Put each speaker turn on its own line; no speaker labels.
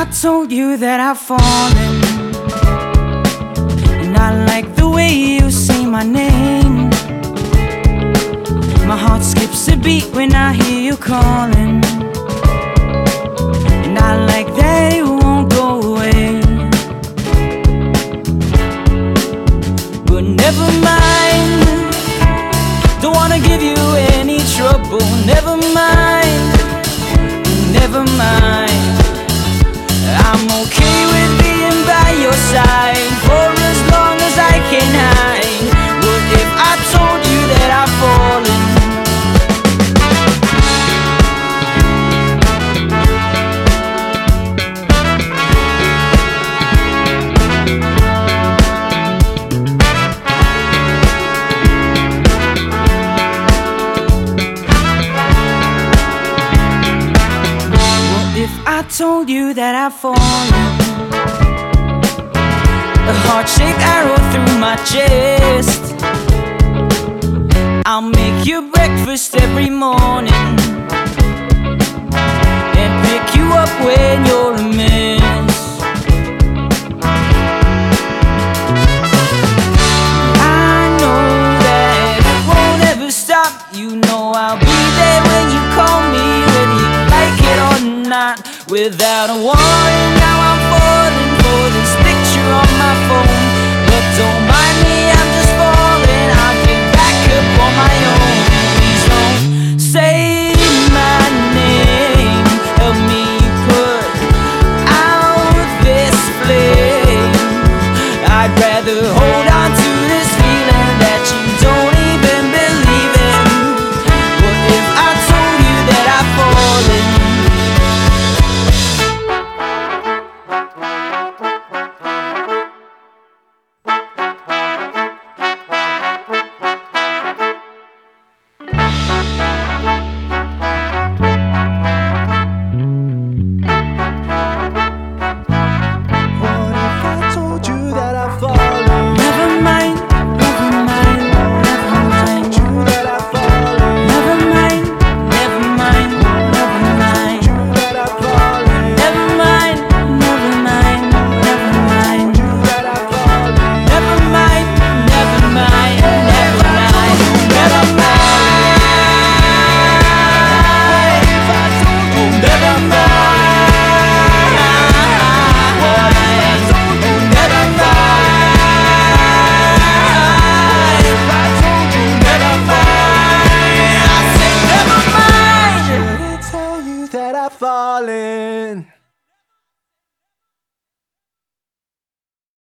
I told you that I've fallen, and I like the way you say my name. My heart skips a beat when I hear you calling, and I like that it won't go away. But never mind, don't wanna give you any trouble. Never mind, never mind, I'm okay with being by your side for as long as I can hide. What if I told you that I've fallen? I told you that I've fallen, a heart-shaped arrow through my chest. I'll make you breakfast every morning and pick you up when you're a mess. I know that it won't ever stop. You know I'll be there when you call me, whether you like it or not. Without a warning, now I'm falling for this picture on my phone. But don't mind me, I'm just falling. I'll get back up on my own. Please don't say my name. Help me put out this flame. I'd rather hold on to this feeling that you don't even believe in. What if I told you that I've fallen?
Falling.